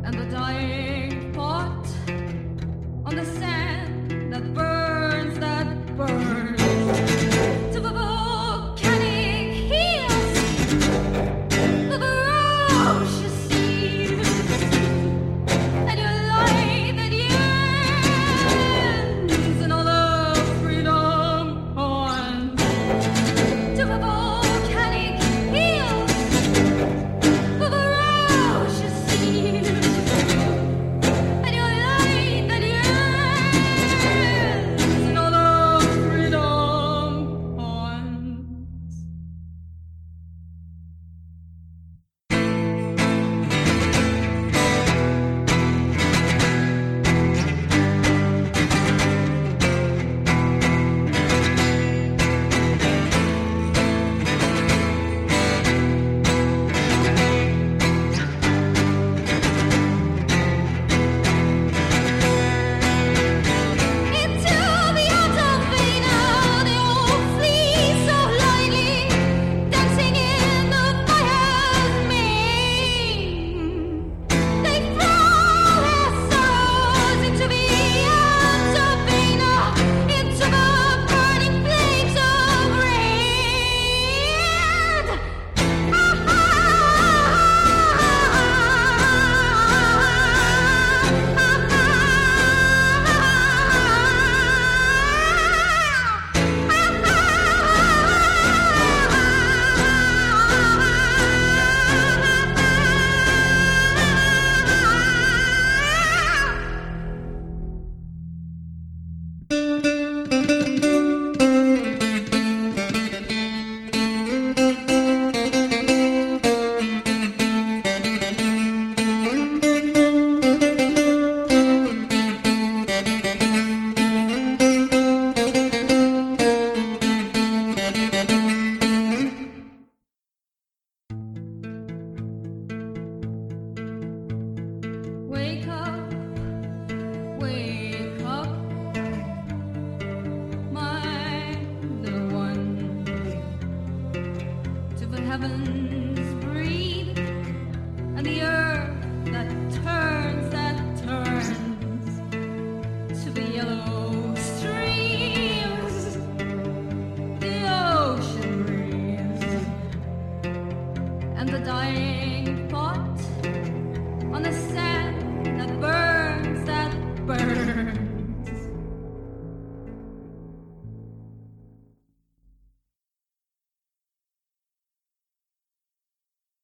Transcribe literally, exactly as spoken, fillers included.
and the dying pot on the sand that burns, that burns to the volcanic heels, the ferocious seas, and your light that yearns in all the freedom horns to the volcanic heels, the ferocious seas, and your light that yearns in all the freedom horns. Into the autumn vena, they all flee so lightly, dancing in the fire's mane. They throw their sorrows into the autumn vena, into the burning flames of red. Wake up.